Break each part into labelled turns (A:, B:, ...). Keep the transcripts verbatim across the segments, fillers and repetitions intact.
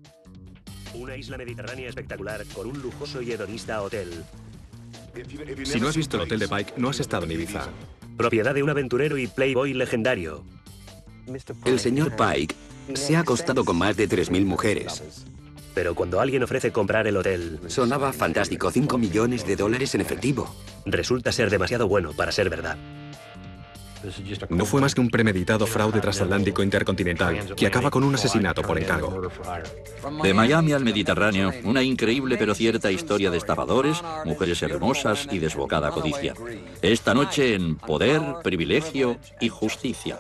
A: Una isla mediterránea espectacular con un lujoso y hedonista hotel.
B: Si no has visto el hotel de Pike, no has estado en Ibiza.
A: Propiedad de un aventurero y playboy legendario.
C: El señor Pike se ha acostado con más de tres mil mujeres.
A: Pero cuando alguien ofrece comprar el hotel...
C: Sonaba fantástico, cinco millones de dólares en efectivo.
A: Resulta ser demasiado bueno para ser verdad.
B: No fue más que un premeditado fraude transatlántico intercontinental que acaba con un asesinato por encargo.
D: De Miami al Mediterráneo, una increíble pero cierta historia de estafadores, mujeres hermosas y desbocada codicia. Esta noche en Poder, Privilegio y Justicia.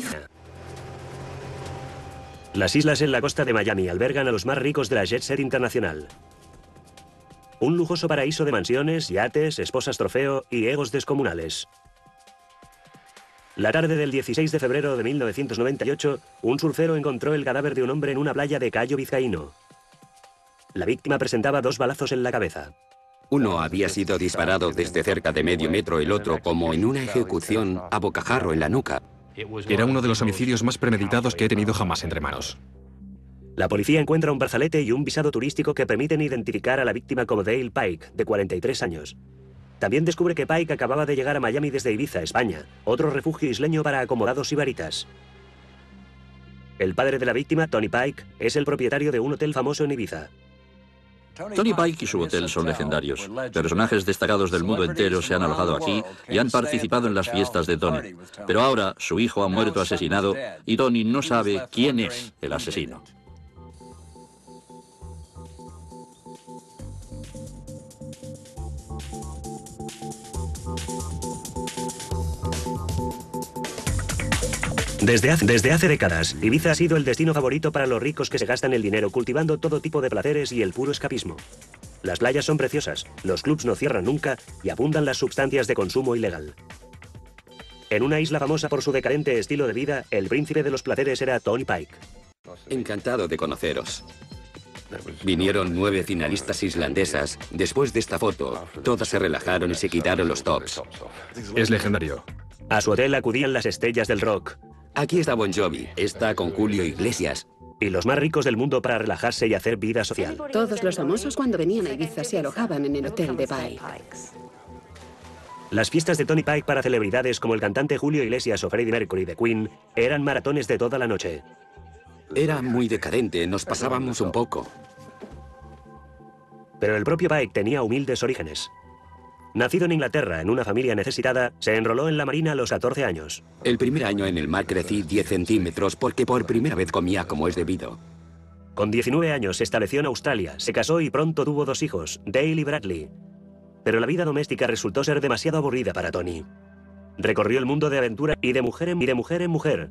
A: Las islas en la costa de Miami albergan a los más ricos de la jet set internacional. Un lujoso paraíso de mansiones, yates, esposas trofeo y egos descomunales. La tarde del dieciséis de febrero de mil novecientos noventa y ocho, un surfero encontró el cadáver de un hombre en una playa de Cayo Vizcaíno. La víctima presentaba dos balazos en la cabeza.
C: Uno había sido disparado desde cerca de medio metro, el otro, como en una ejecución, a bocajarro en la nuca.
B: Era uno de los homicidios más premeditados que he tenido jamás entre manos.
A: La policía encuentra un brazalete y un visado turístico que permiten identificar a la víctima como Dale Pike, de cuarenta y tres años. También descubre que Pike acababa de llegar a Miami desde Ibiza, España, otro refugio isleño para acomodados y varitas. El padre de la víctima, Tony Pike, es el propietario de un hotel famoso en Ibiza.
D: Tony Pike y su hotel son legendarios. Personajes destacados del mundo entero se han alojado aquí y han participado en las fiestas de Tony. Pero ahora su hijo ha muerto asesinado y Tony no sabe quién es el asesino.
A: Desde hace, desde hace décadas, Ibiza ha sido el destino favorito para los ricos que se gastan el dinero cultivando todo tipo de placeres y el puro escapismo. Las playas son preciosas, los clubs no cierran nunca y abundan las sustancias de consumo ilegal. En una isla famosa por su decadente estilo de vida, el príncipe de los placeres era Tony Pike.
C: Encantado de conoceros. Vinieron nueve finalistas islandesas. Después de esta foto, todas se relajaron y se quitaron los tops.
B: Es legendario.
A: A su hotel acudían las estrellas del rock.
C: Aquí está Bon Jovi, está con Julio Iglesias.
A: Y los más ricos del mundo para relajarse y hacer vida social.
E: Todos los famosos cuando venían a Ibiza se alojaban en el hotel de Pike.
A: Las fiestas de Tony Pike para celebridades como el cantante Julio Iglesias o Freddie Mercury de Queen eran maratones de toda la noche.
C: Era muy decadente, nos pasábamos un poco.
A: Pero el propio Pike tenía humildes orígenes. Nacido en Inglaterra, en una familia necesitada, se enroló en la marina a los catorce años.
C: El primer año en el mar crecí diez centímetros porque por primera vez comía como es debido.
A: Con diecinueve años se estableció en Australia, se casó y pronto tuvo dos hijos, Dale y Bradley. Pero la vida doméstica resultó ser demasiado aburrida para Tony. Recorrió el mundo de aventura y de mujer en, y de mujer, en mujer.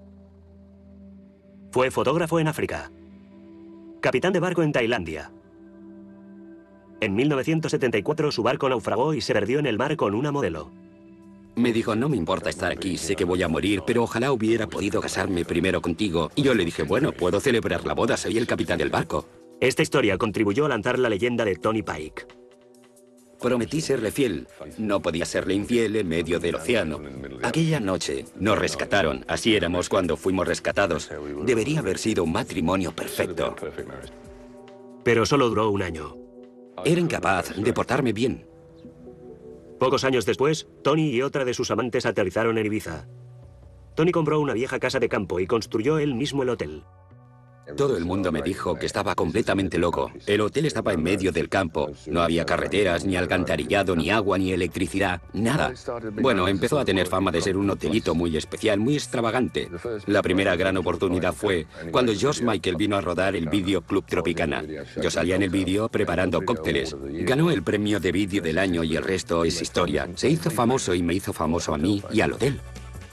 A: Fue fotógrafo en África. Capitán de barco en Tailandia. En mil novecientos setenta y cuatro su barco naufragó y se perdió en el mar con una modelo.
C: Me dijo, no me importa estar aquí, sé que voy a morir, pero ojalá hubiera podido casarme primero contigo. Y yo le dije, bueno, puedo celebrar la boda, soy el capitán del barco.
A: Esta historia contribuyó a lanzar la leyenda de Tony Pike.
C: Prometí serle fiel. No podía serle infiel en medio del océano. Aquella noche nos rescataron. Así éramos cuando fuimos rescatados. Debería haber sido un matrimonio perfecto.
A: Pero solo duró un año.
C: Era incapaz de portarme bien.
A: Pocos años después, Tony y otra de sus amantes aterrizaron en Ibiza. Tony compró una vieja casa de campo y construyó él mismo el hotel.
C: Todo el mundo me dijo que estaba completamente loco. El hotel estaba en medio del campo. No había carreteras, ni alcantarillado, ni agua, ni electricidad, nada. Bueno, empezó a tener fama de ser un hotelito muy especial, muy extravagante. La primera gran oportunidad fue cuando George Michael vino a rodar el vídeo Club Tropicana. Yo salía en el vídeo preparando cócteles. Ganó el premio de vídeo del año y el resto es historia. Se hizo famoso y me hizo famoso a mí y al hotel.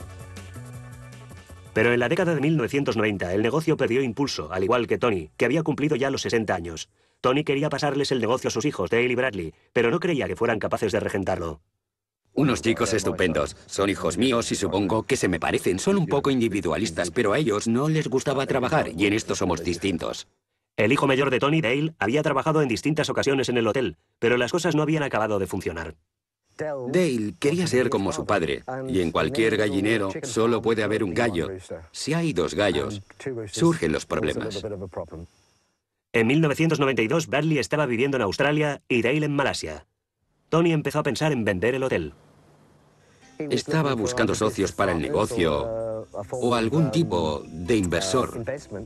A: Pero en la década de mil novecientos noventa el negocio perdió impulso, al igual que Tony, que había cumplido ya los sesenta años. Tony quería pasarles el negocio a sus hijos, Dale y Bradley, pero no creía que fueran capaces de regentarlo.
C: Unos chicos estupendos. Son hijos míos y supongo que se me parecen. Son un poco individualistas, pero a ellos no les gustaba trabajar y en esto somos distintos.
A: El hijo mayor de Tony, Dale, había trabajado en distintas ocasiones en el hotel, pero las cosas no habían acabado de funcionar.
C: Dale quería ser como su padre, y en cualquier gallinero solo puede haber un gallo. Si hay dos gallos, surgen los problemas.
A: En mil novecientos noventa y dos, Bradley estaba viviendo en Australia y Dale en Malasia. Tony empezó a pensar en vender el hotel.
C: Estaba buscando socios para el negocio o algún tipo de inversor.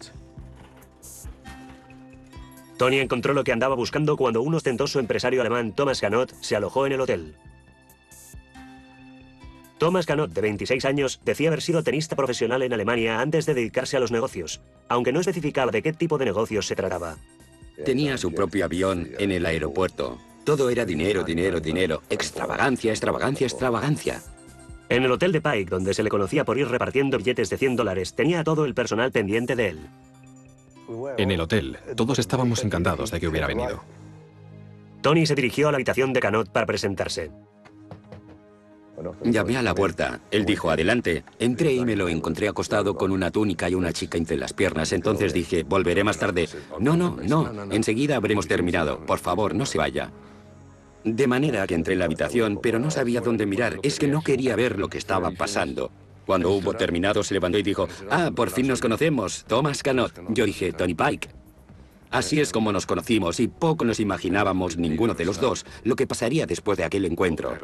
A: Tony encontró lo que andaba buscando cuando un ostentoso empresario alemán, Thomas Canot, se alojó en el hotel. Thomas Canot, de veintiséis años, decía haber sido tenista profesional en Alemania antes de dedicarse a los negocios, aunque no especificaba de qué tipo de negocios se trataba.
C: Tenía su propio avión en el aeropuerto. Todo era dinero, dinero, dinero. Extravagancia, extravagancia, extravagancia.
A: En el hotel de Pike, donde se le conocía por ir repartiendo billetes de cien dólares, tenía a todo el personal pendiente de él.
B: En el hotel, todos estábamos encantados de que hubiera venido.
A: Tony se dirigió a la habitación de Canot para presentarse.
C: Llamé a la puerta. Él dijo, adelante. Entré y me lo encontré acostado con una túnica y una chica entre las piernas. Entonces dije, volveré más tarde. No, no, no. Enseguida habremos terminado. Por favor, no se vaya. De manera que entré en la habitación, pero no sabía dónde mirar. Es que no quería ver lo que estaba pasando. Cuando hubo terminado, se levantó y dijo, ah, por fin nos conocemos. Thomas Canot. Yo dije, Tony Pike. Así es como nos conocimos y poco nos imaginábamos ninguno de los dos lo que pasaría después de aquel encuentro.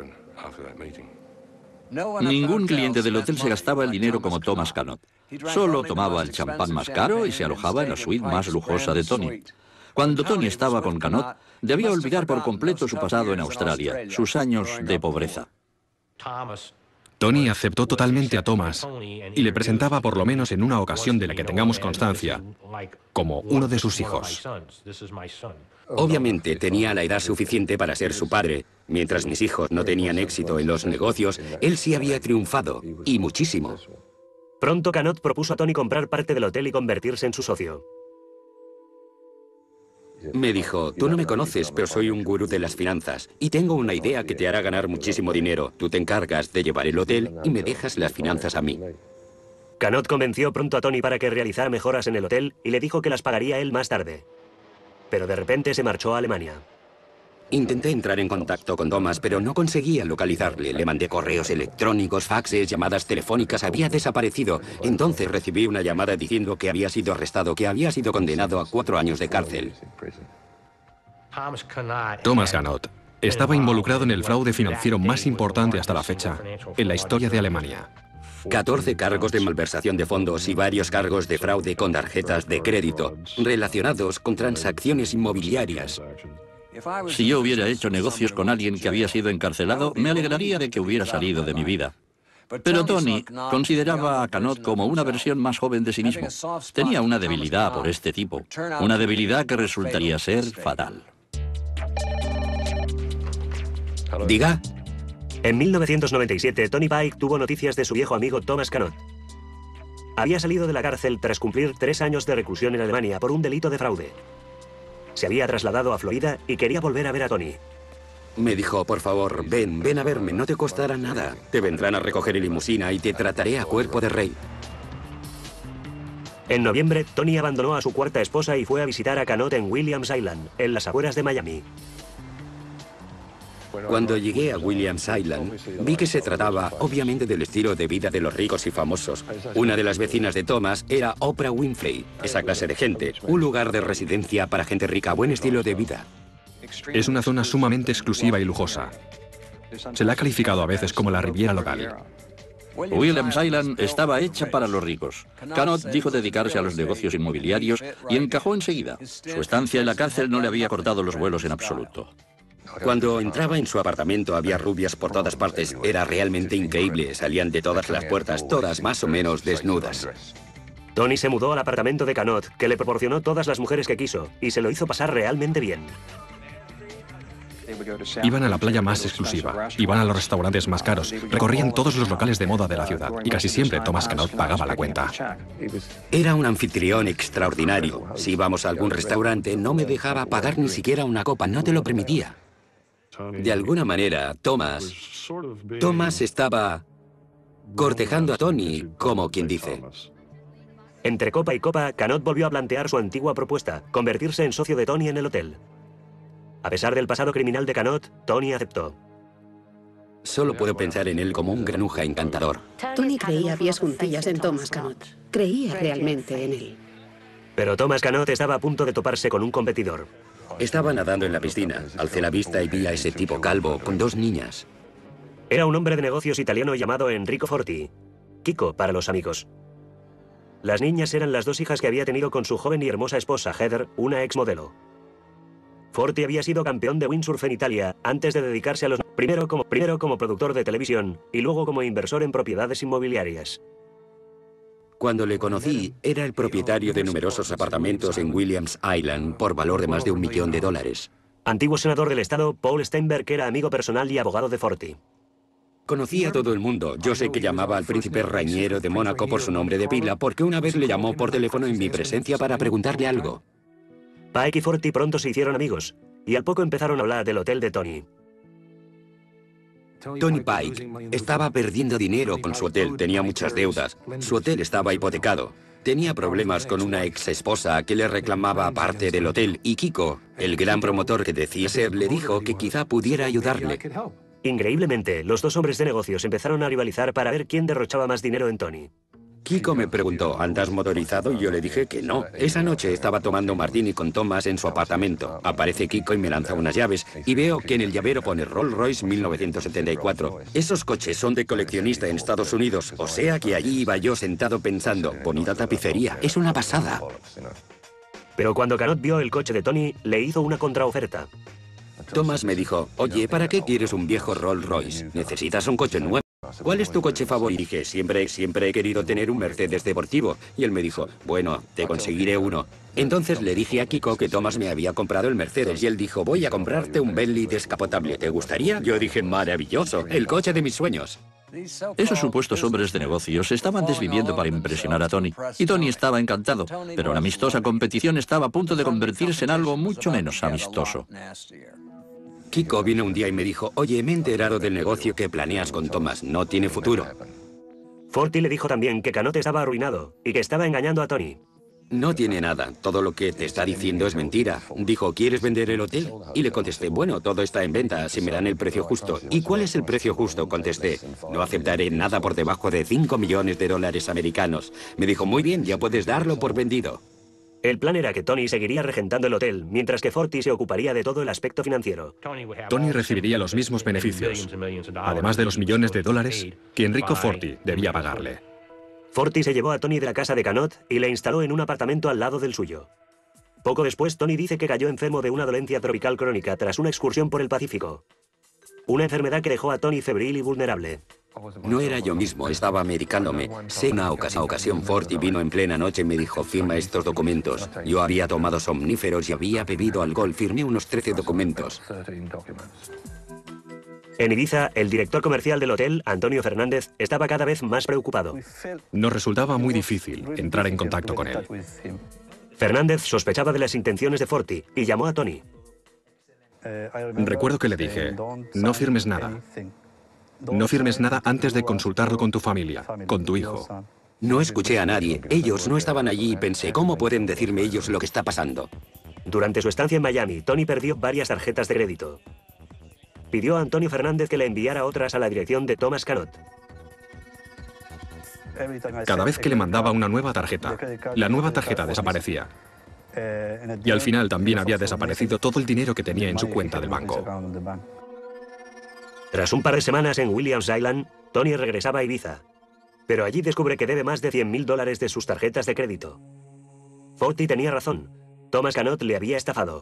D: Ningún cliente del hotel se gastaba el dinero como Thomas Canot. Solo tomaba el champán más caro y se alojaba en la suite más lujosa de Tony. Cuando Tony estaba con Canot, debía olvidar por completo su pasado en Australia, sus años de pobreza.
B: Tony aceptó totalmente a Thomas y le presentaba por lo menos en una ocasión de la que tengamos constancia como uno de sus hijos.
C: Obviamente tenía la edad suficiente para ser su padre. Mientras mis hijos no tenían éxito en los negocios, él sí había triunfado, y muchísimo.
A: Pronto Canot propuso a Tony comprar parte del hotel y convertirse en su socio.
C: Me dijo, tú no me conoces, pero soy un gurú de las finanzas y tengo una idea que te hará ganar muchísimo dinero. Tú te encargas de llevar el hotel y me dejas las finanzas a mí.
A: Canot convenció pronto a Tony para que realizara mejoras en el hotel y le dijo que las pagaría él más tarde. Pero de repente se marchó a Alemania.
C: Intenté entrar en contacto con Thomas, pero no conseguía localizarle. Le mandé correos electrónicos, faxes, llamadas telefónicas. Había desaparecido. Entonces recibí una llamada diciendo que había sido arrestado, que había sido condenado a cuatro años de cárcel.
B: Thomas Canot estaba involucrado en el fraude financiero más importante hasta la fecha en la historia de Alemania.
C: catorce cargos de malversación de fondos y varios cargos de fraude con tarjetas de crédito relacionados con transacciones inmobiliarias.
D: Si yo hubiera hecho negocios con alguien que había sido encarcelado, me alegraría de que hubiera salido de mi vida. Pero Tony consideraba a Canot como una versión más joven de sí mismo. Tenía una debilidad por este tipo, una debilidad que resultaría ser fatal.
C: Diga.
A: En mil novecientos noventa y siete, Tony Pike tuvo noticias de su viejo amigo Thomas Canot. Había salido de la cárcel tras cumplir tres años de reclusión en Alemania por un delito de fraude. Se había trasladado a Florida y quería volver a ver a Tony.
C: Me dijo, por favor, ven, ven a verme, no te costará nada. Te vendrán a recoger en limusina y te trataré a cuerpo de rey.
A: En noviembre, Tony abandonó a su cuarta esposa y fue a visitar a Canot en Williams Island, en las afueras de Miami.
C: Cuando llegué a Williams Island, vi que se trataba, obviamente, del estilo de vida de los ricos y famosos. Una de las vecinas de Thomas era Oprah Winfrey, esa clase de gente. Un lugar de residencia para gente rica, buen estilo de vida.
B: Es una zona sumamente exclusiva y lujosa. Se la ha calificado a veces como la Riviera local.
D: Williams Island estaba hecha para los ricos. Canot dijo dedicarse a los negocios inmobiliarios y encajó enseguida. Su estancia en la cárcel no le había cortado los vuelos en absoluto.
C: Cuando entraba en su apartamento había rubias por todas partes. Era realmente increíble. Salían de todas las puertas, todas más o menos desnudas.
A: Tony se mudó al apartamento de Canot, que le proporcionó todas las mujeres que quiso, y se lo hizo pasar realmente bien.
B: Iban a la playa más exclusiva, iban a los restaurantes más caros, recorrían todos los locales de moda de la ciudad, y casi siempre Thomas Canot pagaba la cuenta.
C: Era un anfitrión extraordinario. Si íbamos a algún restaurante, no me dejaba pagar ni siquiera una copa, no te lo permitía. De alguna manera, Thomas... Thomas estaba cortejando a Tony, como quien dice.
A: Entre copa y copa, Canot volvió a plantear su antigua propuesta, convertirse en socio de Tony en el hotel. A pesar del pasado criminal de Canot, Tony aceptó.
C: Solo puedo pensar en él como un granuja encantador.
E: Tony creía pies juntillas en Thomas Canot. Creía realmente en él.
A: Pero Thomas Canot estaba a punto de toparse con un competidor.
C: Estaba nadando en la piscina. Alcé la vista y vi a ese tipo calvo con dos niñas.
A: Era un hombre de negocios italiano llamado Enrico Forti. Kiko para los amigos. Las niñas eran las dos hijas que había tenido con su joven y hermosa esposa, Heather, una exmodelo. Forti había sido campeón de windsurf en Italia antes de dedicarse a los... Primero como, primero como productor de televisión y luego como inversor en propiedades inmobiliarias.
C: Cuando le conocí, era el propietario de numerosos apartamentos en Williams Island por valor de más de un millón de dólares.
A: Antiguo senador del estado, Paul Steinberg era amigo personal y abogado de Forti.
C: Conocía a todo el mundo. Yo sé que llamaba al príncipe Rainiero de Mónaco por su nombre de pila porque una vez le llamó por teléfono en mi presencia para preguntarle algo.
A: Pike y Forti pronto se hicieron amigos y al poco empezaron a hablar del hotel de Tony.
C: Tony Pike estaba perdiendo dinero con su hotel, tenía muchas deudas. Su hotel estaba hipotecado. Tenía problemas con una ex esposa que le reclamaba parte del hotel y Kiko, el gran promotor que decía ser, le dijo que quizá pudiera ayudarle.
A: Increíblemente, los dos hombres de negocios empezaron a rivalizar para ver quién derrochaba más dinero en Tony.
C: Kiko me preguntó, ¿andas motorizado? Y yo le dije que no. Esa noche estaba tomando martini con Thomas en su apartamento. Aparece Kiko y me lanza unas llaves y veo que en el llavero pone Rolls Royce mil novecientos setenta y cuatro. Esos coches son de coleccionista en Estados Unidos, o sea que allí iba yo sentado pensando, bonita tapicería, es una pasada.
A: Pero cuando Canot vio el coche de Tony, le hizo una contraoferta.
C: Thomas me dijo, oye, ¿para qué quieres un viejo Rolls Royce? ¿Necesitas un coche nuevo? ¿Cuál es tu coche favorito? Y dije, siempre, siempre he querido tener un Mercedes deportivo. Y él me dijo, bueno, te conseguiré uno. Entonces le dije a Kiko que Thomas me había comprado el Mercedes y él dijo, voy a comprarte un Bentley descapotable. ¿Te gustaría? Yo dije, maravilloso, el coche de mis sueños.
D: Esos supuestos hombres de negocios se estaban desviviendo para impresionar a Tony, y Tony estaba encantado, pero la amistosa competición estaba a punto de convertirse en algo mucho menos amistoso.
C: Kiko vino un día y me dijo, oye, me he enterado del negocio que planeas con Thomas, no tiene futuro.
A: Forti le dijo también que Canot estaba arruinado y que estaba engañando a Tony.
C: No tiene nada, todo lo que te está diciendo es mentira. Dijo, ¿quieres vender el hotel? Y le contesté, bueno, todo está en venta, si me dan el precio justo. ¿Y cuál es el precio justo? Contesté, no aceptaré nada por debajo de cinco millones de dólares americanos. Me dijo, muy bien, ya puedes darlo por vendido.
A: El plan era que Tony seguiría regentando el hotel, mientras que Forti se ocuparía de todo el aspecto financiero.
B: Tony recibiría los mismos beneficios, además de los millones de dólares que Enrico Forti debía pagarle.
A: Forti se llevó a Tony de la casa de Canot y le instaló en un apartamento al lado del suyo. Poco después, Tony dice que cayó enfermo de una dolencia tropical crónica tras una excursión por el Pacífico. Una enfermedad que dejó a Tony febril y vulnerable.
C: No era yo mismo, estaba medicándome. Sé una ocasión, ocasión Forti vino en plena noche y me dijo, firma estos documentos. Yo había tomado somníferos y había bebido alcohol, firmé unos trece documentos.
A: En Ibiza, el director comercial del hotel, Antonio Fernández, estaba cada vez más preocupado.
B: Nos resultaba muy difícil entrar en contacto con él.
A: Fernández sospechaba de las intenciones de Forti y llamó a Tony.
B: Recuerdo que le dije, no firmes nada. No firmes nada antes de consultarlo con tu familia, con tu hijo.
C: No escuché a nadie. Ellos no estaban allí y pensé, ¿cómo pueden decirme ellos lo que está pasando?
A: Durante su estancia en Miami, Tony perdió varias tarjetas de crédito. Pidió a Antonio Fernández que le enviara otras a la dirección de Thomas Canot.
B: Cada vez que le mandaba una nueva tarjeta, la nueva tarjeta desaparecía. Y al final también había desaparecido todo el dinero que tenía en su cuenta del banco.
A: Tras un par de semanas en Williams Island, Tony regresaba a Ibiza. Pero allí descubre que debe más de cien mil dólares de sus tarjetas de crédito. Forti tenía razón. Thomas Canot le había estafado.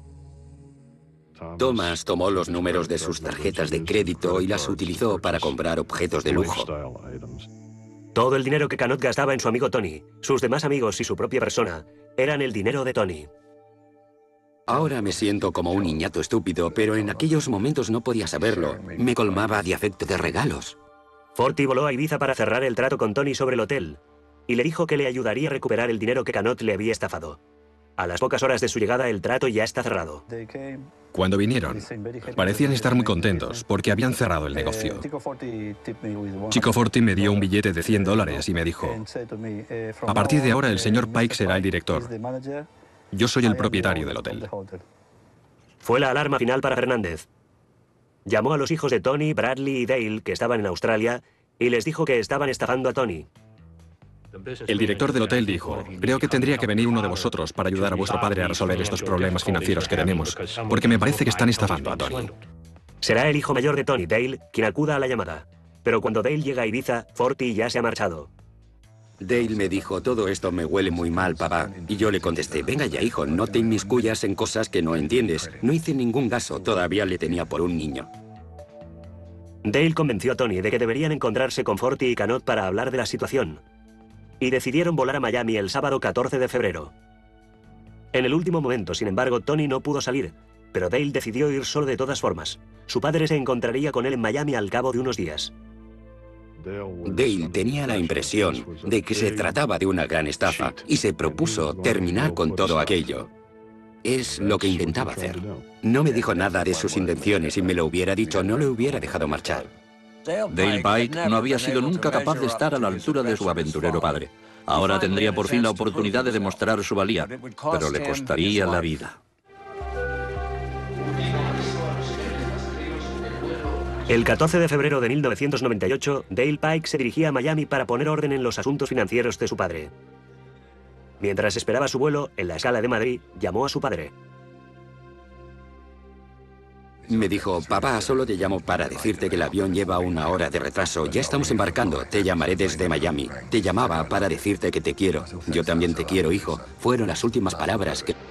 C: Thomas tomó los números de sus tarjetas de crédito y las utilizó para comprar objetos de lujo.
A: Todo el dinero que Canot gastaba en su amigo Tony, sus demás amigos y su propia persona, eran el dinero de Tony.
C: Ahora me siento como un niñato estúpido, pero en aquellos momentos no podía saberlo. Me colmaba de afecto de regalos.
A: Forti voló a Ibiza para cerrar el trato con Tony sobre el hotel y le dijo que le ayudaría a recuperar el dinero que Canot le había estafado. A las pocas horas de su llegada, el trato ya está cerrado.
B: Cuando vinieron, parecían estar muy contentos porque habían cerrado el negocio. Chico Forti me dio un billete de cien dólares y me dijo, a partir de ahora el señor Pike será el director. Yo soy el propietario del hotel.
A: Fue la alarma final para Fernández. Llamó a los hijos de Tony, Bradley y Dale, que estaban en Australia, y les dijo que estaban estafando a Tony.
B: El director del hotel dijo, creo que tendría que venir uno de vosotros para ayudar a vuestro padre a resolver estos problemas financieros que tenemos, porque me parece que están estafando a Tony.
A: Será el hijo mayor de Tony, Dale, quien acuda a la llamada. Pero cuando Dale llega a Ibiza, Forti ya se ha marchado.
C: Dale me dijo, todo esto me huele muy mal, papá. Y yo le contesté, venga ya, hijo, no te inmiscuyas en cosas que no entiendes. No hice ningún gasto, todavía le tenía por un niño.
A: Dale convenció a Tony de que deberían encontrarse con Forti y Canot para hablar de la situación. Y decidieron volar a Miami el sábado catorce de febrero. En el último momento, sin embargo, Tony no pudo salir, pero Dale decidió ir solo de todas formas. Su padre se encontraría con él en Miami al cabo de unos días.
C: Dale tenía la impresión de que se trataba de una gran estafa y se propuso terminar con todo aquello. Es lo que intentaba hacer. No me dijo nada de sus intenciones y me lo hubiera dicho, no le hubiera dejado marchar.
D: Dale Pike no había sido nunca capaz de estar a la altura de su aventurero padre. Ahora tendría por fin la oportunidad de demostrar su valía, pero le costaría la vida.
A: El catorce de febrero de mil novecientos noventa y ocho, Dale Pike se dirigía a Miami para poner orden en los asuntos financieros de su padre. Mientras esperaba su vuelo, en la escala de Madrid, llamó a su padre.
C: Me dijo, papá, solo te llamo para decirte que el avión lleva una hora de retraso. Ya estamos embarcando. Te llamaré desde Miami. Te llamaba para decirte que te quiero. Yo también te quiero, hijo. Fueron las últimas palabras que...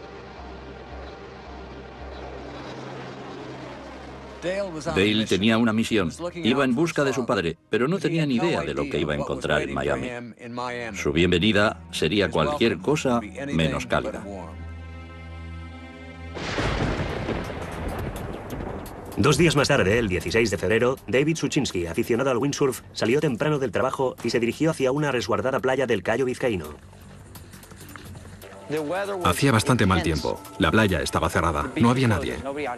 D: Dale tenía una misión. Iba en busca de su padre, pero no tenía ni idea de lo que iba a encontrar en Miami. Su bienvenida sería cualquier cosa menos cálida.
A: Dos días más tarde, el dieciséis de febrero, David Suchinski, aficionado al windsurf, salió temprano del trabajo y se dirigió hacia una resguardada playa del Cayo Vizcaíno.
B: Hacía bastante mal tiempo. La playa estaba cerrada. No había nadie.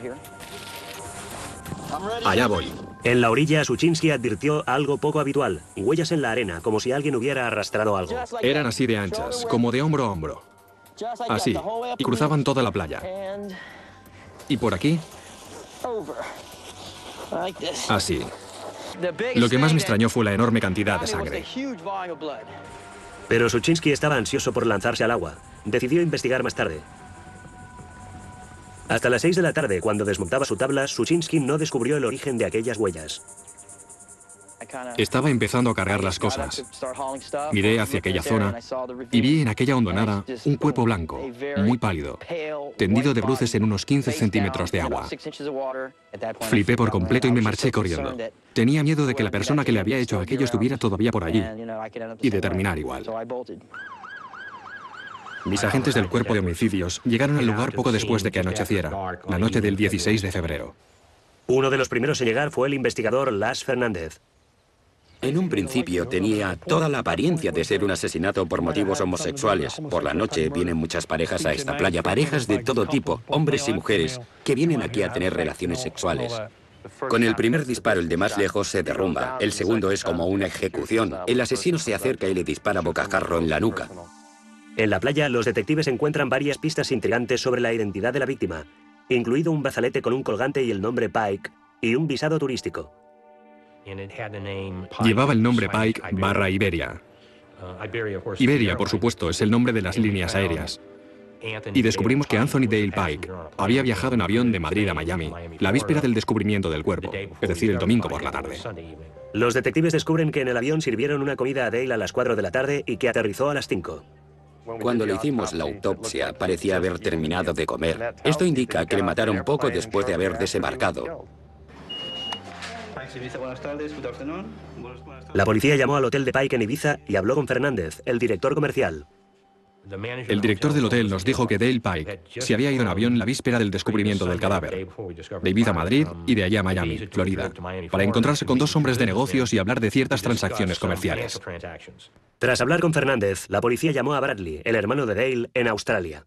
B: Allá voy.
A: En la orilla, Suchinski advirtió algo poco habitual, huellas en la arena, como si alguien hubiera arrastrado algo.
B: Eran así de anchas, como de hombro a hombro. Así, y cruzaban toda la playa. Y por aquí, así. Lo que más me extrañó fue la enorme cantidad de sangre.
A: Pero Suchinski estaba ansioso por lanzarse al agua. Decidió investigar más tarde. Hasta las seis de la tarde, cuando desmontaba su tabla, Suchinski no descubrió el origen de aquellas huellas.
B: Estaba empezando a cargar las cosas. Miré hacia aquella zona y vi en aquella hondonada un cuerpo blanco, muy pálido, tendido de bruces en unos quince centímetros de agua. Flipé por completo y me marché corriendo. Tenía miedo de que la persona que le había hecho aquello estuviera todavía por allí y de terminar igual. Mis agentes del cuerpo de homicidios llegaron al lugar poco después de que anocheciera, la noche del dieciséis de febrero.
A: Uno de los primeros en llegar fue el investigador Las Fernández.
C: En un principio tenía toda la apariencia de ser un asesinato por motivos homosexuales. Por la noche vienen muchas parejas a esta playa, parejas de todo tipo, hombres y mujeres, que vienen aquí a tener relaciones sexuales. Con el primer disparo, el de más lejos se derrumba. El segundo es como una ejecución. El asesino se acerca y le dispara bocajarro en la nuca.
A: En la playa, los detectives encuentran varias pistas intrigantes sobre la identidad de la víctima, incluido un brazalete con un colgante y el nombre Pike, y un visado turístico.
B: Llevaba el nombre Pike barra Iberia. Iberia, por supuesto, es el nombre de las líneas aéreas. Y descubrimos que Anthony Dale Pike había viajado en avión de Madrid a Miami, la víspera del descubrimiento del cuerpo, es decir, el domingo por la tarde.
A: Los detectives descubren que en el avión sirvieron una comida a Dale a las cuatro de la tarde y que aterrizó a las cinco.
C: Cuando le hicimos la autopsia, parecía haber terminado de comer. Esto indica que le mataron poco después de haber desembarcado.
A: La policía llamó al hotel de Pike en Ibiza y habló con Fernández, el director comercial.
B: El director del hotel nos dijo que Dale Pike se había ido en avión la víspera del descubrimiento del cadáver, de Ibiza a Madrid y de allí a Miami, Florida, para encontrarse con dos hombres de negocios y hablar de ciertas transacciones comerciales.
A: Tras hablar con Fernández, la policía llamó a Bradley, el hermano de Dale, en Australia.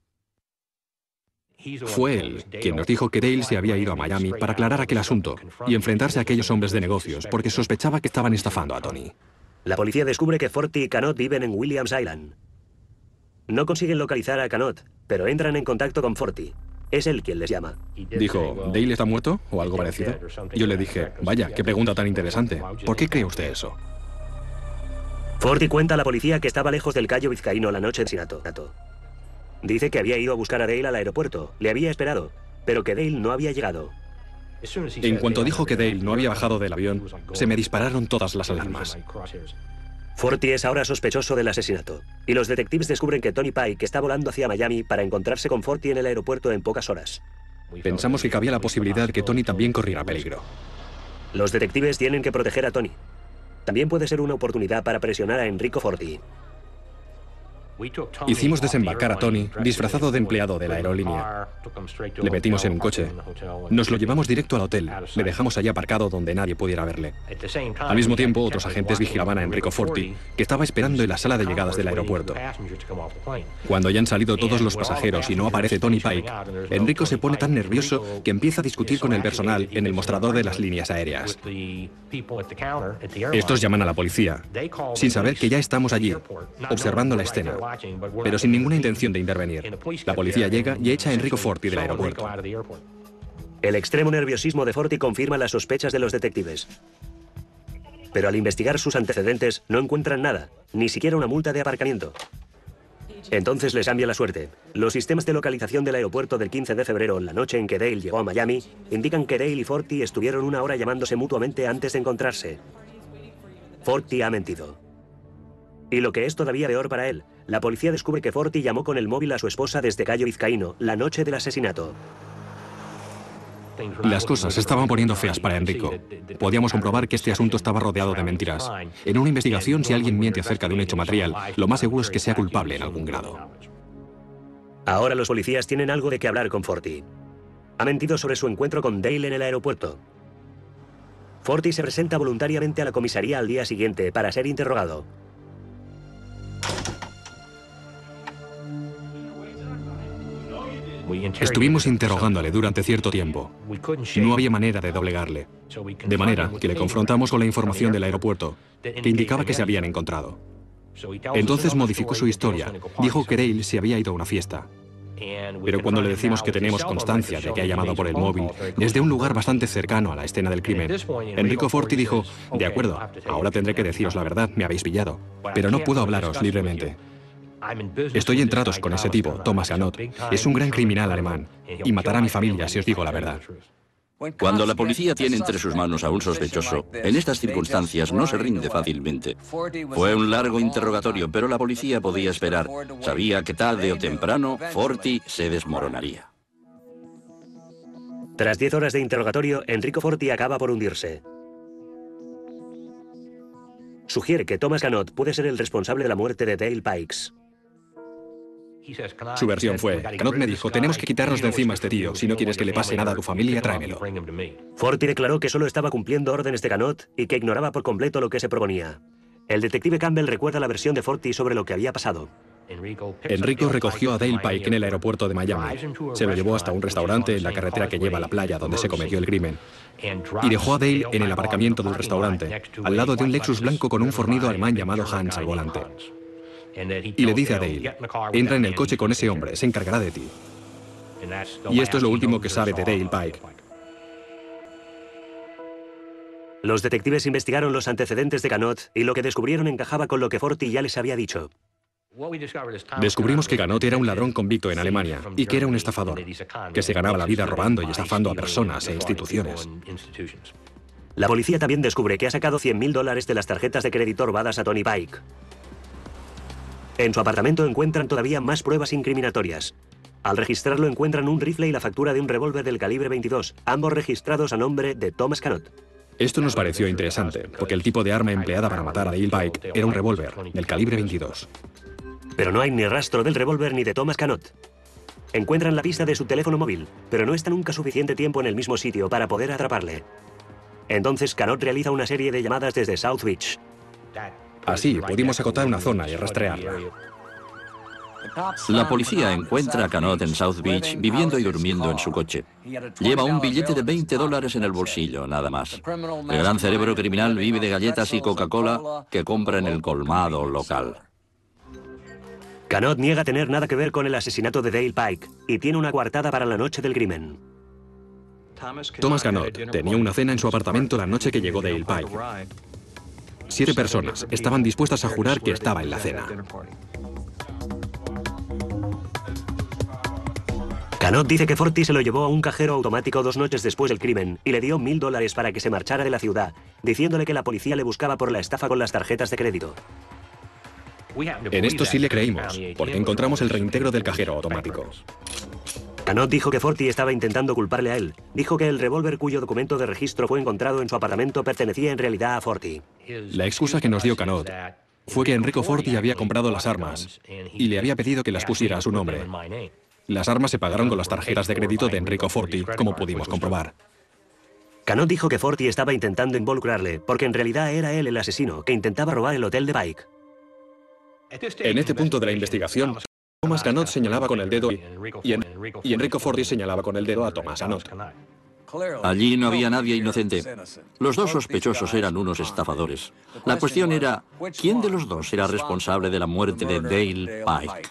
B: Fue él quien nos dijo que Dale se había ido a Miami para aclarar aquel asunto y enfrentarse a aquellos hombres de negocios, porque sospechaba que estaban estafando a Tony.
A: La policía descubre que Forti y Canot viven en Williams Island. No consiguen localizar a Canot, pero entran en contacto con Forti. Es él quien les llama.
B: Dijo, ¿Dale está muerto? O algo parecido. Yo le dije, vaya, qué pregunta tan interesante. ¿Por qué cree usted eso?
A: Forti cuenta a la policía que estaba lejos del Cayo Vizcaíno la noche del asesinato. Dice que había ido a buscar a Dale al aeropuerto, le había esperado, pero que Dale no había llegado.
B: En cuanto dijo que Dale no había bajado del avión, se me dispararon todas las alarmas.
A: Forti es ahora sospechoso del asesinato, y los detectives descubren que Tony Pike está volando hacia Miami para encontrarse con Forti en el aeropuerto en pocas horas.
B: Pensamos que cabía la posibilidad que Tony también corriera peligro.
A: Los detectives tienen que proteger a Tony. También puede ser una oportunidad para presionar a Enrico Forti.
B: Hicimos desembarcar a Tony disfrazado de empleado de la aerolínea. Le metimos en un coche. Nos lo llevamos directo al hotel. Le dejamos allí aparcado donde nadie pudiera verle. Al mismo tiempo, otros agentes vigilaban a Enrico Forti, que estaba esperando en la sala de llegadas del aeropuerto. Cuando ya han salido todos los pasajeros y no aparece Tony Pike, Enrico se pone tan nervioso que empieza a discutir con el personal en el mostrador de las líneas aéreas. Estos llaman a la policía, sin saber que ya estamos allí, observando la escena, pero sin ninguna intención de intervenir. La policía llega y echa a Enrico Forti del aeropuerto.
A: El extremo nerviosismo de Forti confirma las sospechas de los detectives. Pero al investigar sus antecedentes no encuentran nada, ni siquiera una multa de aparcamiento. Entonces les cambia la suerte. Los sistemas de localización del aeropuerto del quince de febrero, la noche en que Dale llegó a Miami, indican que Dale y Forti estuvieron una hora llamándose mutuamente antes de encontrarse. Forti ha mentido. Y lo que es todavía peor para él, la policía descubre que Forti llamó con el móvil a su esposa desde Cayo Vizcaíno, la noche del asesinato.
B: Las cosas se estaban poniendo feas para Enrico. Podíamos comprobar que este asunto estaba rodeado de mentiras. En una investigación, si alguien miente acerca de un hecho material, lo más seguro es que sea culpable en algún grado.
A: Ahora los policías tienen algo de qué hablar con Forti. Ha mentido sobre su encuentro con Dale en el aeropuerto. Forti se presenta voluntariamente a la comisaría al día siguiente para ser interrogado.
B: Estuvimos interrogándole durante cierto tiempo. No había manera de doblegarle. De manera que le confrontamos con la información del aeropuerto, que indicaba que se habían encontrado. Entonces modificó su historia. Dijo que Dale se había ido a una fiesta. Pero cuando le decimos que tenemos constancia de que ha llamado por el móvil desde un lugar bastante cercano a la escena del crimen, Enrico Forti dijo: de acuerdo, ahora tendré que deciros la verdad, me habéis pillado, pero no puedo hablaros libremente. Estoy en tratos con ese tipo, Thomas Canot. Es un gran criminal alemán y matará a mi familia si os digo la verdad.
D: Cuando la policía tiene entre sus manos a un sospechoso, en estas circunstancias no se rinde fácilmente. Fue un largo interrogatorio, pero la policía podía esperar. Sabía que tarde o temprano Forti se desmoronaría.
A: Tras diez horas de interrogatorio, Enrico Forti acaba por hundirse. Sugiere que Thomas Canot puede ser el responsable de la muerte de Dale Pikes.
B: Su versión fue: Canot me dijo, tenemos que quitarnos de encima a este tío. Si no quieres que le pase nada a tu familia, tráemelo.
A: Forti declaró que solo estaba cumpliendo órdenes de Canot y que ignoraba por completo lo que se proponía. El detective Campbell recuerda la versión de Forti sobre lo que había pasado.
B: Enrico recogió a Dale Pike en el aeropuerto de Miami. Se lo llevó hasta un restaurante en la carretera que lleva a la playa donde se cometió el crimen. Y dejó a Dale en el aparcamiento del restaurante, al lado de un Lexus blanco con un fornido alemán llamado Hans al volante. Y le dice a Dale: entra en el coche con ese hombre, se encargará de ti. Y esto es lo último que sabe de Dale Pike.
A: Los detectives investigaron los antecedentes de Canot y lo que descubrieron encajaba con lo que Forti ya les había dicho.
B: Descubrimos que Canot era un ladrón convicto en Alemania y que era un estafador, que se ganaba la vida robando y estafando a personas e instituciones.
A: La policía también descubre que ha sacado cien mil dólares de las tarjetas de crédito robadas a Tony Pike. En su apartamento encuentran todavía más pruebas incriminatorias. Al registrarlo encuentran un rifle y la factura de un revólver del calibre veintidós, ambos registrados a nombre de Thomas Canot.
B: Esto nos pareció interesante, porque el tipo de arma empleada para matar a Dale Pike era un revólver del calibre veintidós.
A: Pero no hay ni rastro del revólver ni de Thomas Canot. Encuentran la pista de su teléfono móvil, pero no está nunca suficiente tiempo en el mismo sitio para poder atraparle. Entonces Canot realiza una serie de llamadas desde South Beach.
B: Así pudimos acotar una zona y rastrearla.
D: La policía encuentra a Canot en South Beach viviendo y durmiendo en su coche. Lleva un billete de veinte dólares en el bolsillo, nada más. El gran cerebro criminal vive de galletas y Coca-Cola que compra en el colmado local.
A: Canot niega tener nada que ver con el asesinato de Dale Pike y tiene una coartada para la noche del crimen.
B: Thomas Canot tenía una cena en su apartamento la noche que llegó Dale Pike. Siete personas estaban dispuestas a jurar que estaba en la cena.
A: Canot dice que Forti se lo llevó a un cajero automático dos noches después del crimen y le dio mil dólares para que se marchara de la ciudad, diciéndole que la policía le buscaba por la estafa con las tarjetas de crédito.
B: En esto sí le creímos, porque encontramos el reintegro del cajero automático.
A: Canot dijo que Forti estaba intentando culparle a él. Dijo que el revólver cuyo documento de registro fue encontrado en su apartamento pertenecía en realidad a Forti.
B: La excusa que nos dio Canot fue que Enrico Forti había comprado las armas y le había pedido que las pusiera a su nombre. Las armas se pagaron con las tarjetas de crédito de Enrico Forti, como pudimos comprobar.
A: Canot dijo que Forti estaba intentando involucrarle, porque en realidad era él el asesino, que intentaba robar el hotel de Pike.
B: En este punto de la investigación, Thomas Canot señalaba con el dedo y, en, y Enrico Forti señalaba con el dedo a Thomas Canot.
D: Allí no había nadie inocente. Los dos sospechosos eran unos estafadores. La cuestión era, ¿quién de los dos era responsable de la muerte de Dale Pike?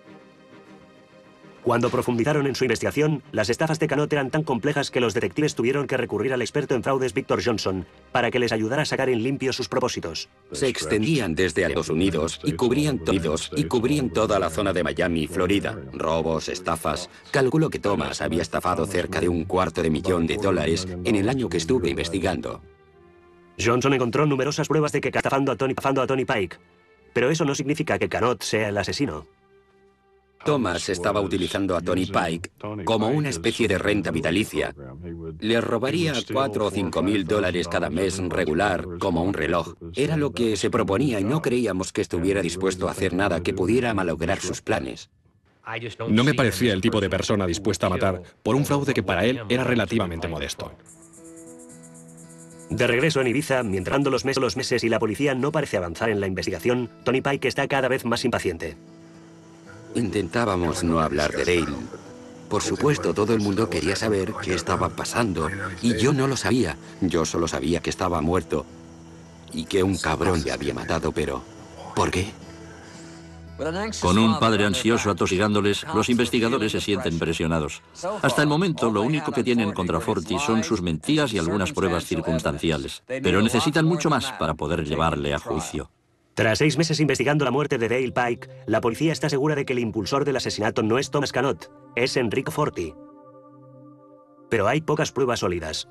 A: Cuando profundizaron en su investigación, las estafas de Canot eran tan complejas que los detectives tuvieron que recurrir al experto en fraudes Victor Johnson para que les ayudara a sacar en limpio sus propósitos.
C: Se extendían desde Estados Unidos y cubrían todos y cubrían toda la zona de Miami, Florida. Robos, estafas. Calculo que Thomas había estafado cerca de un cuarto de millón de dólares en el año que estuve investigando.
A: Johnson encontró numerosas pruebas de que estafando a Tony, estafando a Tony Pike, pero eso no significa que Canot sea el asesino.
C: Thomas estaba utilizando a Tony Pike como una especie de renta vitalicia. Le robaría cuatro o cinco mil dólares cada mes regular, como un reloj. Era lo que se proponía y no creíamos que estuviera dispuesto a hacer nada que pudiera malograr sus planes.
B: No me parecía el tipo de persona dispuesta a matar por un fraude que para él era relativamente modesto.
A: De regreso en Ibiza, mientras pasan los meses, los meses y la policía no parece avanzar en la investigación, Tony Pike está cada vez más impaciente.
C: Intentábamos no hablar de Dale. Por supuesto, todo el mundo quería saber qué estaba pasando, y yo no lo sabía. Yo solo sabía que estaba muerto y que un cabrón le había matado, pero ¿por qué?
D: Con un padre ansioso atosigándoles, los investigadores se sienten presionados. Hasta el momento, lo único que tienen contra Forti son sus mentiras y algunas pruebas circunstanciales. Pero necesitan mucho más para poder llevarle a juicio.
A: Tras seis meses investigando la muerte de Dale Pike, la policía está segura de que el impulsor del asesinato no es Thomas Canot, es Enrico Forti. Pero hay pocas pruebas sólidas.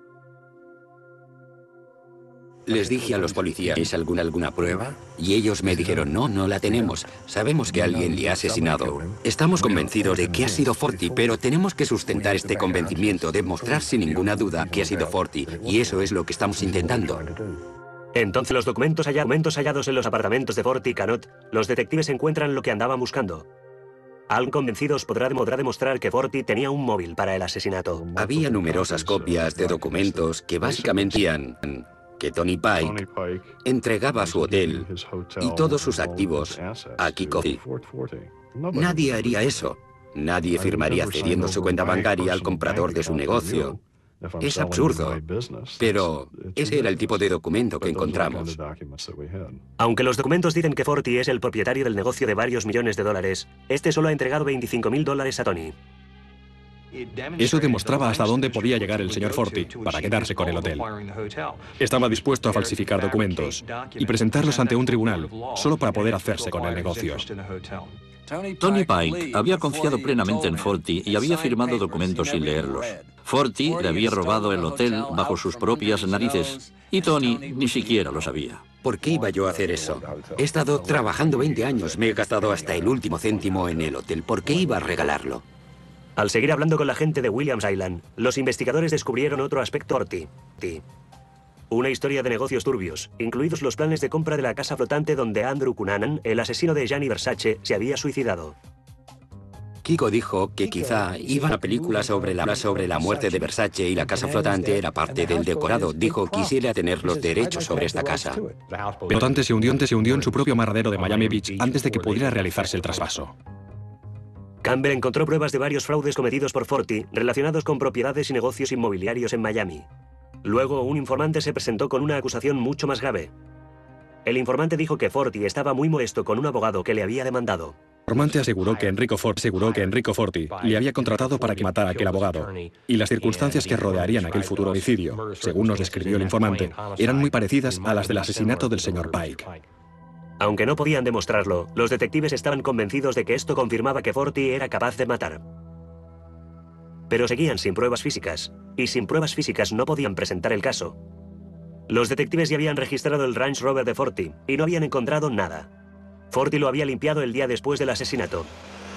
C: Les dije a los policías, ¿es alguna, alguna prueba? Y ellos me dijeron, no, no la tenemos. Sabemos que alguien le ha asesinado. Estamos convencidos de que ha sido Forti, pero tenemos que sustentar este convencimiento, demostrar sin ninguna duda que ha sido Forti. Y eso es lo que estamos intentando.
A: Entonces los documentos, halla- documentos hallados en los apartamentos de Forti y Canot, los detectives encuentran lo que andaban buscando. Alguien convencidos podrá, podrá demostrar que Forti tenía un móvil para el asesinato.
C: Había numerosas copias de documentos que básicamente decían que Tony Pike entregaba su hotel y todos sus activos a Kiko Forti. Nadie haría eso. Nadie firmaría cediendo su cuenta bancaria al comprador de su negocio. Es absurdo, pero ese era el tipo de documento que encontramos.
A: Aunque los documentos dicen que Forti es el propietario del negocio de varios millones de dólares, este solo ha entregado veinticinco mil dólares a Tony.
B: Eso demostraba hasta dónde podía llegar el señor Forti para quedarse con el hotel. Estaba dispuesto a falsificar documentos y presentarlos ante un tribunal solo para poder hacerse con el negocio.
D: Tony Pike había confiado plenamente en Forti y había firmado documentos sin leerlos. Forti le había robado el hotel bajo sus propias narices y Tony ni siquiera lo sabía.
C: ¿Por qué iba yo a hacer eso? He estado trabajando veinte años, me he gastado hasta el último céntimo en el hotel. ¿Por qué iba a regalarlo?
A: Al seguir hablando con la gente de Williams Island, los investigadores descubrieron otro aspecto de Forti. Una historia de negocios turbios, incluidos los planes de compra de la casa flotante donde Andrew Cunanan, el asesino de Gianni Versace, se había suicidado.
C: Kiko dijo que quizá iba a una película sobre la, sobre la muerte de Versace y la casa flotante era parte del decorado. Dijo que quisiera tener los derechos sobre esta casa.
B: El flotante se hundió, se hundió en su propio amarradero de Miami Beach antes de que pudiera realizarse el traspaso.
A: Campbell encontró pruebas de varios fraudes cometidos por Forti relacionados con propiedades y negocios inmobiliarios en Miami. Luego, un informante se presentó con una acusación mucho más grave. El informante dijo que Forti estaba muy molesto con un abogado que le había demandado.
B: informante aseguró que Enrico Forti, aseguró que Enrico Forti le había contratado para que matara a aquel abogado, y las circunstancias que rodearían aquel futuro homicidio, según nos describió el informante, eran muy parecidas a las del asesinato del señor Pike.
A: Aunque no podían demostrarlo, los detectives estaban convencidos de que esto confirmaba que Forti era capaz de matar. Pero seguían sin pruebas físicas, y sin pruebas físicas no podían presentar el caso. Los detectives ya habían registrado el Range Rover de Forti, y no habían encontrado nada. Forti lo había limpiado el día después del asesinato.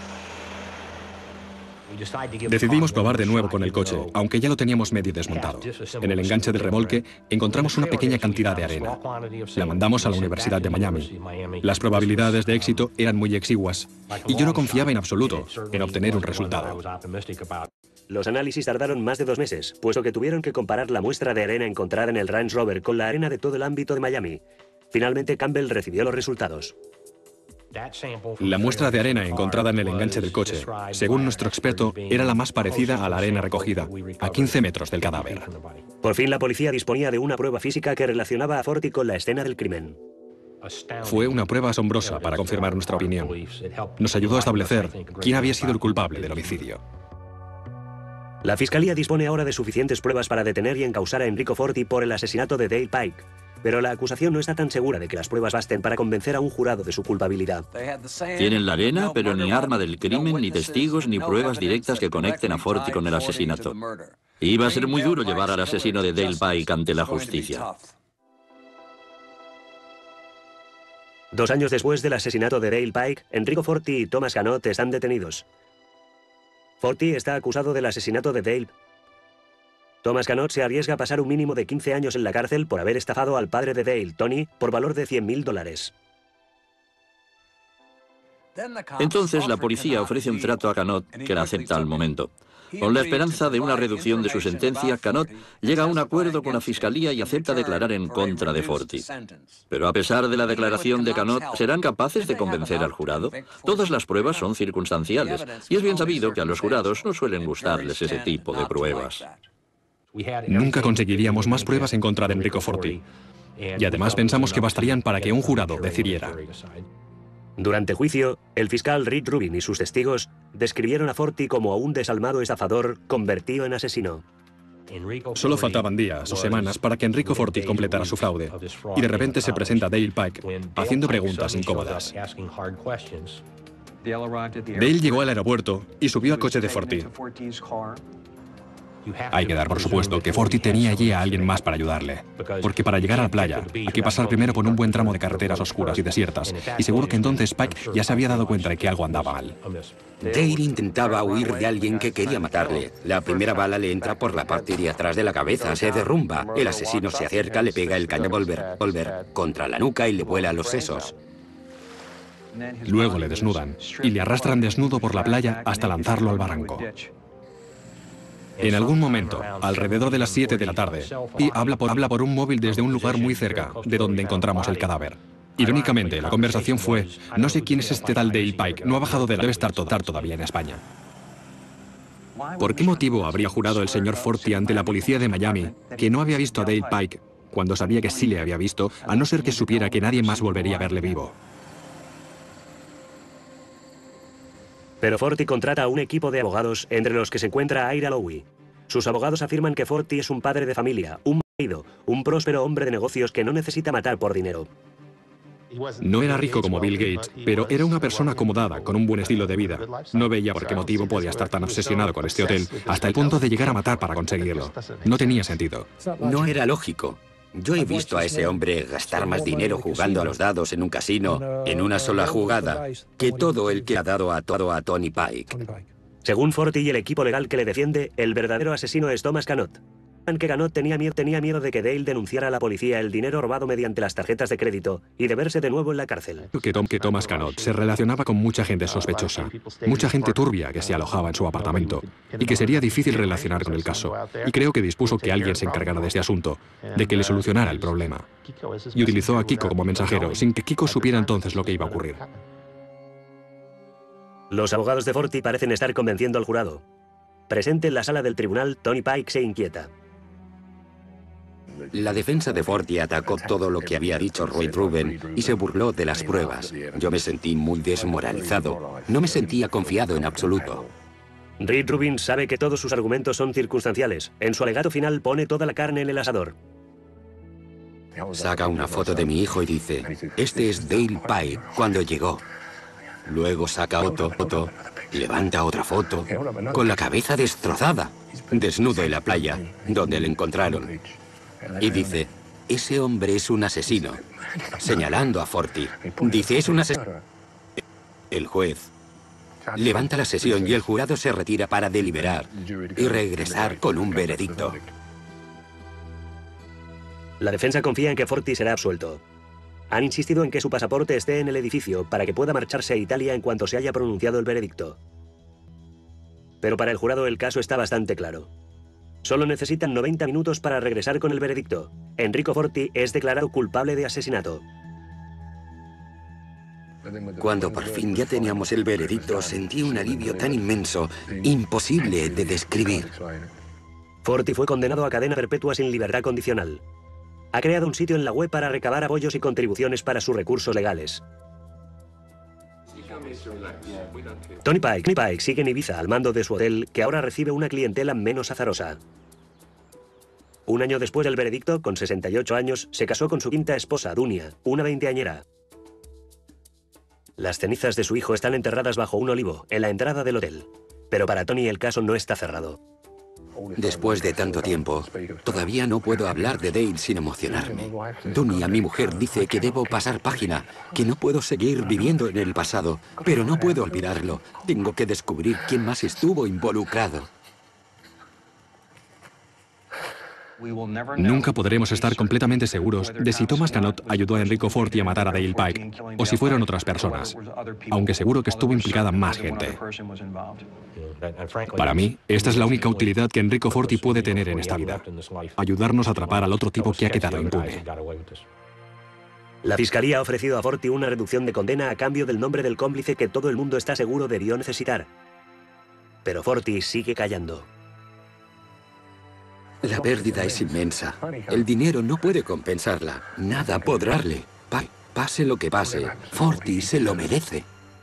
B: Decidimos probar de nuevo con el coche, aunque ya lo teníamos medio desmontado. En el enganche del remolque encontramos una pequeña cantidad de arena. La mandamos a la Universidad de Miami. Las probabilidades de éxito eran muy exiguas, y yo no confiaba en absoluto en obtener un resultado.
A: Los análisis tardaron más de dos meses, puesto que tuvieron que comparar la muestra de arena encontrada en el Range Rover con la arena de todo el ámbito de Miami. Finalmente, Campbell recibió los resultados.
B: La muestra de arena encontrada en el enganche del coche, según nuestro experto, era la más parecida a la arena recogida, a quince metros del cadáver.
A: Por fin la policía disponía de una prueba física que relacionaba a Forti con la escena del crimen.
B: Fue una prueba asombrosa para confirmar nuestra opinión. Nos ayudó a establecer quién había sido el culpable del homicidio.
A: La Fiscalía dispone ahora de suficientes pruebas para detener y encausar a Enrico Forti por el asesinato de Dale Pike. Pero la acusación no está tan segura de que las pruebas basten para convencer a un jurado de su culpabilidad.
D: Tienen la arena, pero ni arma del crimen, ni testigos, ni pruebas directas que conecten a Forti con el asesinato. Iba a ser muy duro llevar al asesino de Dale Pike ante la justicia.
A: Dos años después del asesinato de Dale Pike, Enrico Forti y Thomas Canot están detenidos. Forti está acusado del asesinato de Dale. Thomas Canot se arriesga a pasar un mínimo de quince años en la cárcel por haber estafado al padre de Dale, Tony, por valor de cien mil dólares.
D: Entonces la policía ofrece un trato a Canot que la acepta al momento. Con la esperanza de una reducción de su sentencia, Canot llega a un acuerdo con la Fiscalía y acepta declarar en contra de Forti. Pero a pesar de la declaración de Canot, ¿serán capaces de convencer al jurado? Todas las pruebas son circunstanciales, y es bien sabido que a los jurados no suelen gustarles ese tipo de pruebas.
B: Nunca conseguiríamos más pruebas en contra de Enrico Forti. Y además pensamos que bastarían para que un jurado decidiera.
A: Durante el juicio, el fiscal Rick Rubin y sus testigos describieron a Forti como a un desalmado estafador convertido en asesino.
B: Solo faltaban días o semanas para que Enrico Forti completara su fraude, y de repente se presenta Dale Pike haciendo preguntas incómodas. Dale llegó al aeropuerto y subió al coche de Forti. Hay que dar por supuesto que Forti tenía allí a alguien más para ayudarle, porque para llegar a la playa hay que pasar primero por un buen tramo de carreteras oscuras y desiertas, y seguro que entonces Pike ya se había dado cuenta de que algo andaba mal.
C: Dale intentaba huir de alguien que quería matarle. La primera bala le entra por la parte de atrás de la cabeza, se derrumba. El asesino se acerca, le pega el cañón volver, volver contra la nuca y le vuela los sesos.
B: Luego le desnudan y le arrastran desnudo por la playa hasta lanzarlo al barranco. En algún momento, alrededor de las siete de la tarde, y habla por, habla por un móvil desde un lugar muy cerca de donde encontramos el cadáver. Irónicamente, la conversación fue: no sé quién es este tal Dale Pike, no ha bajado de la... debe estar todavía en España. ¿Por qué motivo habría jurado el señor Forti ante la policía de Miami que no había visto a Dale Pike cuando sabía que sí le había visto, a no ser que supiera que nadie más volvería a verle vivo?
A: Pero Forti contrata a un equipo de abogados, entre los que se encuentra Ira Lowy. Sus abogados afirman que Forti es un padre de familia, un marido, un próspero hombre de negocios que no necesita matar por dinero.
B: No era rico como Bill Gates, pero era una persona acomodada, con un buen estilo de vida. No veía por qué motivo podía estar tan obsesionado con este hotel, hasta el punto de llegar a matar para conseguirlo. No tenía sentido.
C: No era lógico. Yo he visto a ese hombre gastar más dinero jugando a los dados en un casino, en una sola jugada, que todo el que ha dado a todo a Tony Pike.
A: Según Forti y el equipo legal que le defiende, el verdadero asesino es Thomas Canot. Que Canot tenía miedo, tenía miedo de que Dale denunciara a la policía el dinero robado mediante las tarjetas de crédito y de verse de nuevo en la cárcel.
B: Que, Tom, que Thomas Canot se relacionaba con mucha gente sospechosa, mucha gente turbia que se alojaba en su apartamento, y que sería difícil relacionar con el caso. Y creo que dispuso que alguien se encargara de este asunto, de que le solucionara el problema. Y utilizó a Kiko como mensajero, sin que Kiko supiera entonces lo que iba a ocurrir.
A: Los abogados de Forti parecen estar convenciendo al jurado. Presente en la sala del tribunal, Tony Pike se inquieta.
C: La defensa de Forti atacó todo lo que había dicho Roy Rubin y se burló de las pruebas. Yo me sentí muy desmoralizado. No me sentía confiado en absoluto.
A: Reed Rubin sabe que todos sus argumentos son circunstanciales. En su alegato final pone toda la carne en el asador.
C: Saca una foto de mi hijo y dice, este es Dale Pike cuando llegó. Luego saca otra foto, levanta otra foto, con la cabeza destrozada, desnudo en la playa, donde le encontraron. Y dice, ese hombre es un asesino, señalando a Forti. Dice, es un asesino. El juez levanta la sesión y el jurado se retira para deliberar y regresar con un veredicto.
A: La defensa confía en que Forti será absuelto. Han insistido en que su pasaporte esté en el edificio para que pueda marcharse a Italia en cuanto se haya pronunciado el veredicto. Pero para el jurado el caso está bastante claro. Solo necesitan noventa minutos para regresar con el veredicto. Enrico Forti es declarado culpable de asesinato.
C: Cuando por fin ya teníamos el veredicto, sentí un alivio tan inmenso, imposible de describir.
A: Forti fue condenado a cadena perpetua sin libertad condicional. Ha creado un sitio en la web para recabar apoyos y contribuciones para sus recursos legales. Tony Pike, Tony Pike sigue en Ibiza al mando de su hotel, que ahora recibe una clientela menos azarosa. Un año después del veredicto, con sesenta y ocho años, se casó con su quinta esposa, Dunia, una veinteañera. Las cenizas de su hijo están enterradas bajo un olivo, en la entrada del hotel. Pero para Tony el caso no está cerrado.
C: Después de tanto tiempo, todavía no puedo hablar de Dale sin emocionarme. Dunia, mi mujer, dice que debo pasar página, que no puedo seguir viviendo en el pasado, pero no puedo olvidarlo. Tengo que descubrir quién más estuvo involucrado.
B: Nunca podremos estar completamente seguros de si Thomas Canot ayudó a Enrico Forti a matar a Dale Pike, o si fueron otras personas, aunque seguro que estuvo implicada más gente. Para mí, esta es la única utilidad que Enrico Forti puede tener en esta vida: ayudarnos a atrapar al otro tipo que ha quedado impune.
A: La Fiscalía ha ofrecido a Forti una reducción de condena a cambio del nombre del cómplice que todo el mundo está seguro debió necesitar. Pero Forti sigue callando.
C: La pérdida es inmensa. El dinero no puede compensarla. Nada podrá darle. Pa- pase lo que pase, Forti se lo merece.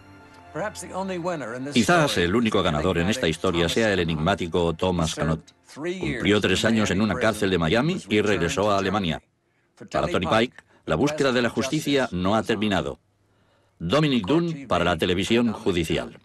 D: Quizás el único ganador en esta historia sea el enigmático Thomas Canot. Cumplió tres años en una cárcel de Miami y regresó a Alemania. Para Tony Pike, la búsqueda de la justicia no ha terminado. Dominic Dunne para la televisión judicial.